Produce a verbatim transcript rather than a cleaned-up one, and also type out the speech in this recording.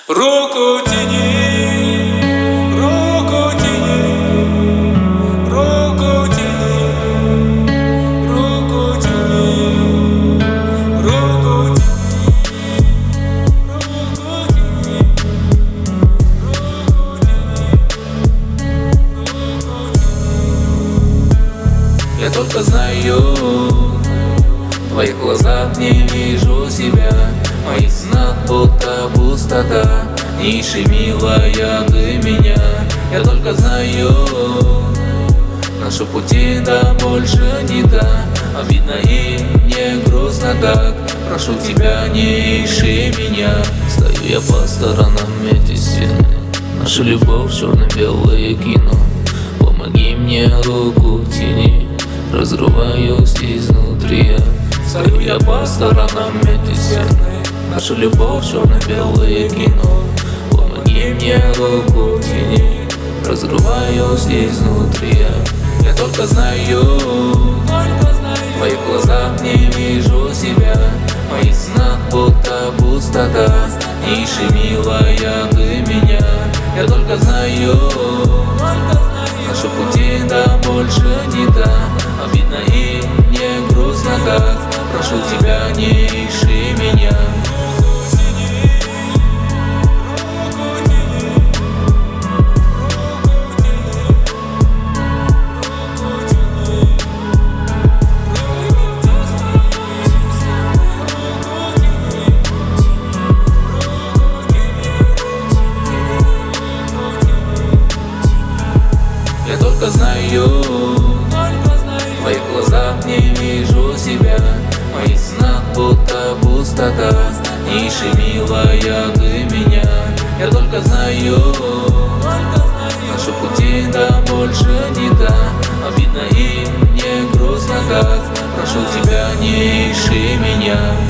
Руку тяни, руку тяни, руку тяни, руку тяни, руку тяни, руку тяни, руку тяни. Я только знаю, в твоих глазах не вижу себя. В моих снах будто пустота, ниши милая ты меня. Я только знаю, наши пути да больше не так. Обидно и мне грустно так. Прошу тебя, не ищи меня. Стою я по сторонам эти стены, наша любовь черно-белое кино. Помоги мне, руку тяни, разрываюсь изнутри я. Стою я по сторонам эти стены, наша любовь черно-белое кино. Помоги мне, руку тяни, разрываюсь изнутри я. Я только знаю, в твоих глазах не вижу себя. В моих снах будто пустота, ищи милая ты меня. Я только знаю, наши пути да больше не так. Обидно и мне грустно как. Прошу тебя, не ищи меня. Я только знаю, в твоих глазах не вижу себя. В моих снах будто пустота, ищи милая ты меня. Я только знаю, наши пути да больше не так. Обидно и мне грустно как. Прошу тебя, не ищи меня.